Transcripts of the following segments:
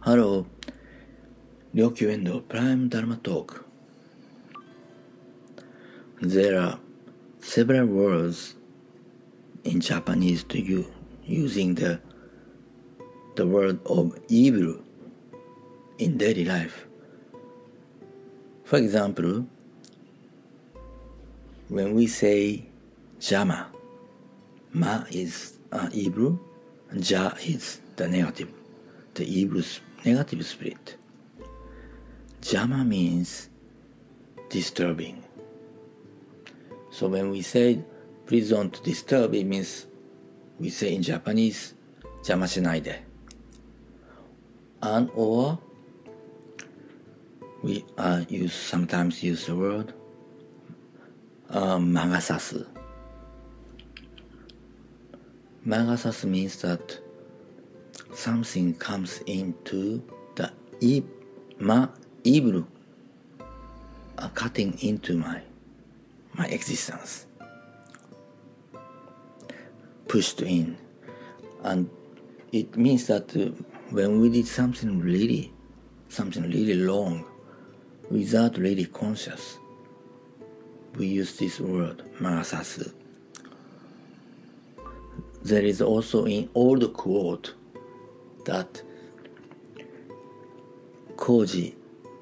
Hello, Ryokyu Endo Prime Dharma Talk. There are several words in Japanese to you using the word of evil in daily life. For example, when we say jama, ma is evil, ja is the negative, the evil negative spirit. Jama means disturbing. So when we say please don't disturb, it means we say in Japanese 邪魔しないで. And or we sometimes use the word 魔が差す. 魔が差す means that something comes into the evil cutting into my existence, pushed in. And it means that when we did something really wrong, without really conscious, we use this word, magasasu. There is also an old quote that koji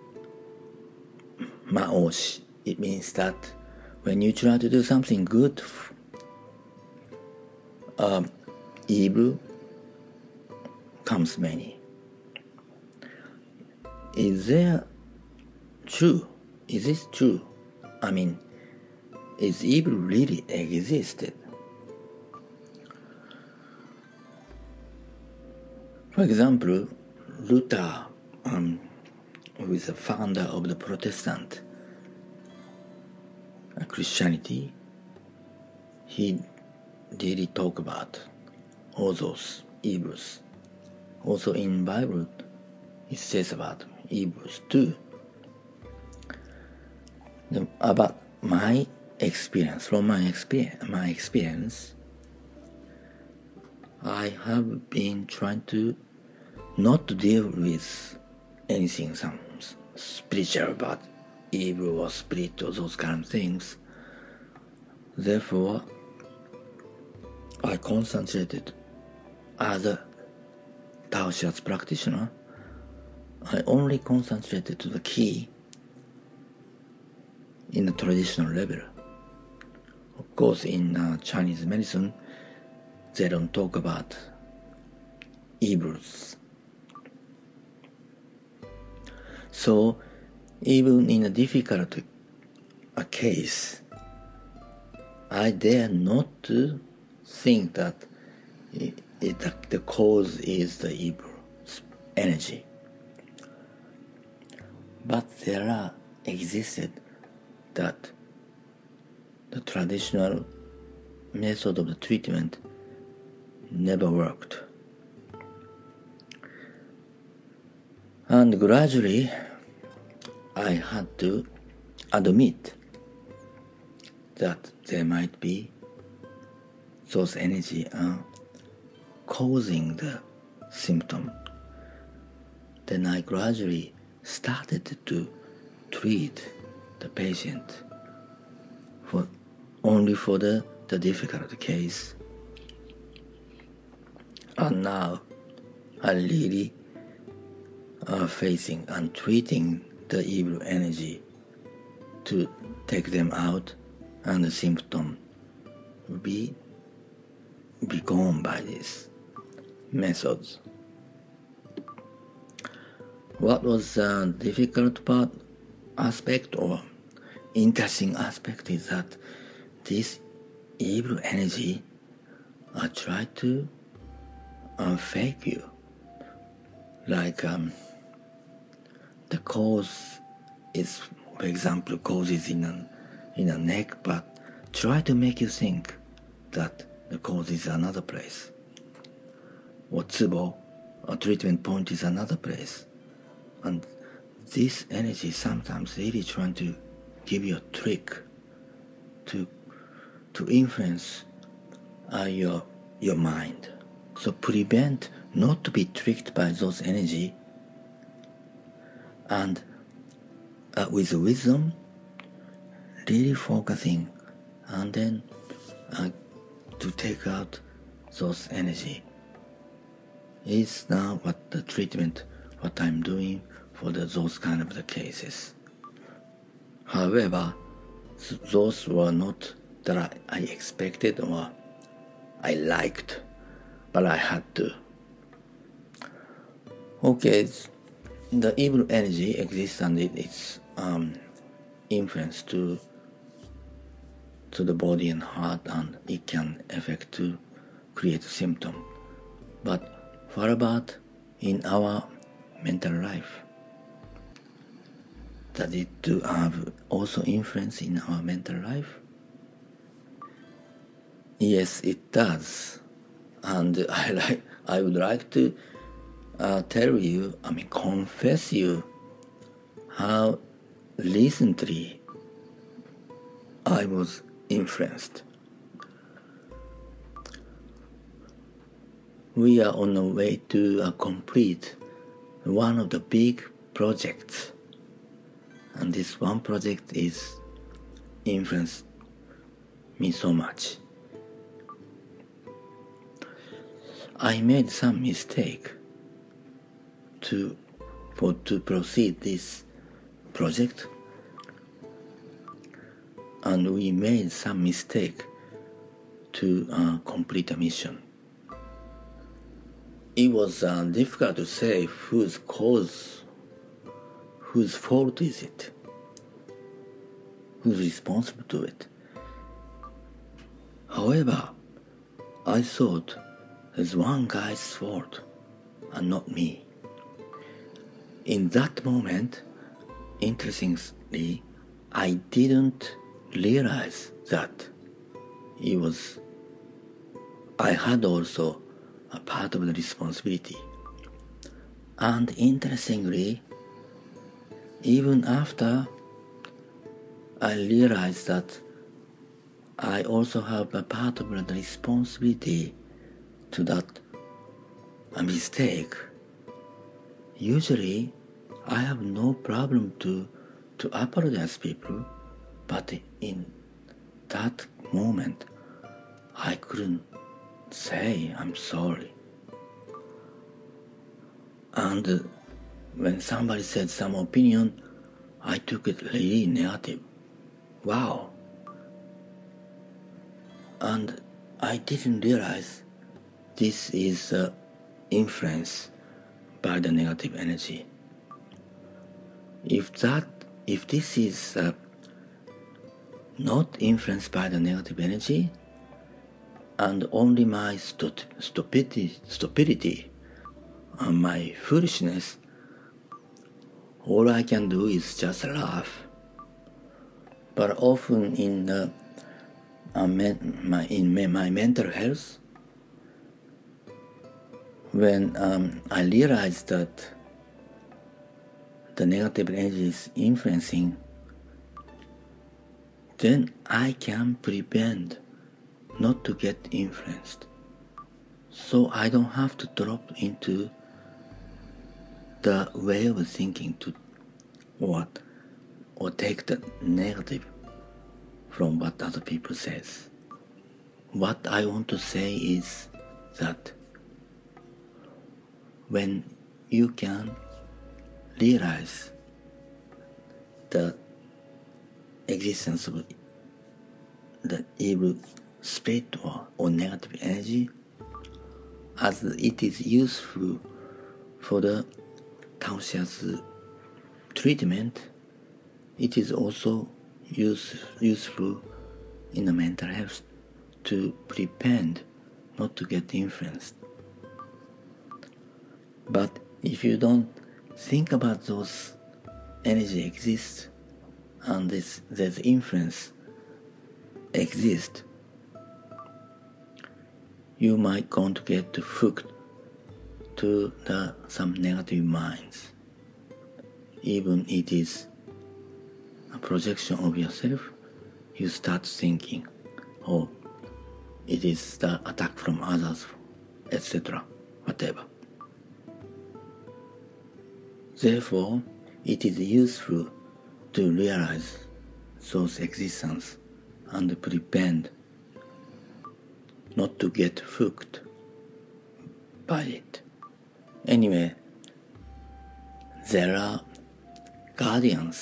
maoshi. It means that when you try to do something good, evil comes many. Is this true? I mean, is evil really existed? For example, Luther, who is the founder of the Protestant Christianity, he really talk about all those evils. Also in Bible, it says about evils too. About my experience, I have been trying to not to deal with anything, some spiritual about evil or spirit or those kind of things. Therefore, I concentrated as a Tao Shiatsu practitioner. I only concentrated to the key in the traditional level. Of course, in Chinese medicine, they don't talk about evils. So, even in a difficult case, I dare not to think that the cause is the evil energy. But there are existed that the traditional method of the treatment never worked. And gradually, I had to admit that there might be those energy causing the symptom. Then I gradually started to treat the patient only for the difficult case. And now I really are facing and treating the evil energy to take them out, and the symptom will be gone by these methods. What was the difficult aspect or interesting aspect is that this evil energy try to fake you. Like the cause is, for example, cause is in a neck, but try to make you think that the cause is another place. Or tsubo, a treatment point is another place. And this energy sometimes really trying to give you a trick to influence your mind. So prevent not to be tricked by those energy and with wisdom, really focusing, and then to take out those energy is now what the treatment, what I'm doing for those kind of the cases. However, those were not that I expected or I liked, but I had to. Okay, the evil energy exists and its influence to the body and heart, and it can affect to create symptom. But what about in our mental life? Does it have also influence in our mental life? Yes, it does. And I would like to tell you, confess you how recently I was influenced. We are on the way to complete one of the big projects, and this one project is influenced me so much. I made some mistake to proceed this project, and we made some mistake to complete a mission. It was difficult to say whose fault is it, who's responsible to it. However, I thought it's one guy's fault and not me. In that moment, interestingly, I didn't realize that I had also a part of the responsibility. And interestingly, even after I realized that I also have a part of the responsibility to that mistake, usually I have no problem to apologize people, but in that moment I couldn't say I'm sorry. And when somebody said some opinion, I took it really negative. Wow. And I didn't realize this is influenced by the negative energy. If this is not influenced by the negative energy, and only my stupidity and my foolishness, all I can do is just laugh. But often in my mental health, when I realize that the negative energy is influencing, then I can prevent not to get influenced. So I don't have to drop into the way of thinking or take the negative from what other people says. What I want to say is that when you can realize the existence of the evil spirit or negative energy, as it is useful for the conscious treatment, it is also useful in the mental health to prevent not to get influenced. But if you don't think about those energy exists and there's influence exists, you might going to get hooked to some negative minds. Even it is a projection of yourself, you start thinking, oh, it is the attack from others, etc., whatever. Therefore, it is useful to realize those existence and prevent not to get hooked by it. Anyway, there are guardian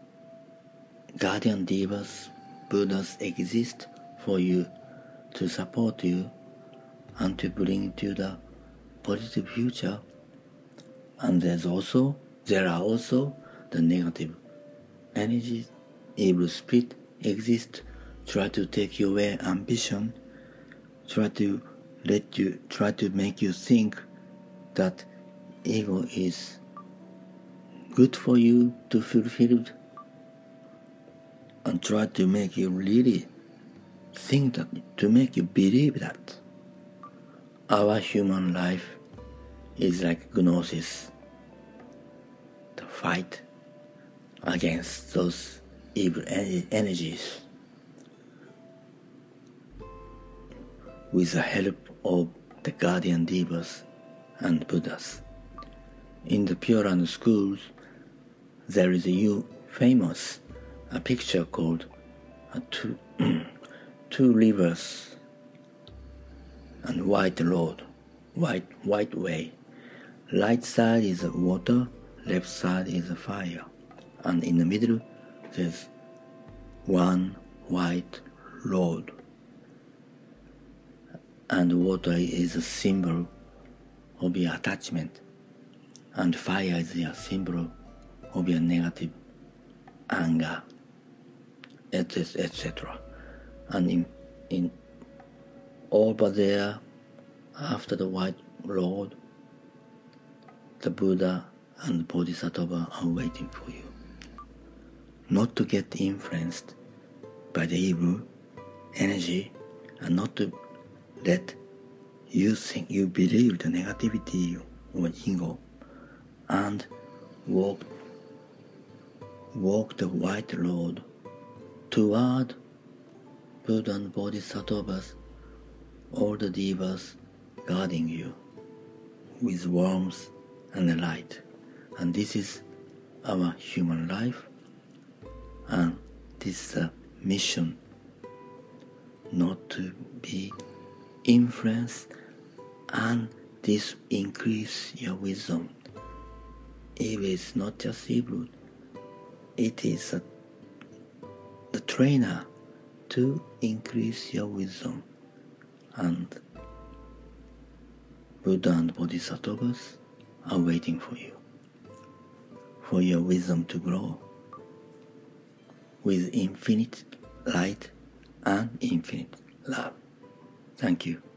devas, Buddhas exist for you to support you and to bring to the positive future. And there are also the negative energies, evil spirit exist, try to take away ambition, try to make you think that ego is good for you to fulfill, and try to make you really think that, to make you believe that our human life is like gnosis, the fight against those evil energies with the help of the guardian devas and Buddhas. In the Pure Land schools, there is a picture called two rivers and white road, white way. Right side is water, left side is fire, and in the middle there's one white road. And water is a symbol of your attachment, and fire is a symbol of your negative anger, etc. And in over there, after the white road, the Buddha and Bodhisattva are waiting for you. Not to get influenced by the evil energy, and not to let you think you believe the negativity or ego, and walk the white road toward Buddha and Bodhisattvas, all the devas guarding you with warmth and light. And this is our human life, and this is a mission, not to be influenced, and this increase your wisdom. Evil is not just evil, it is the trainer to increase your wisdom. And Buddha and Bodhisattvas are waiting for you, for your wisdom to grow with infinite light and infinite love. Thank you.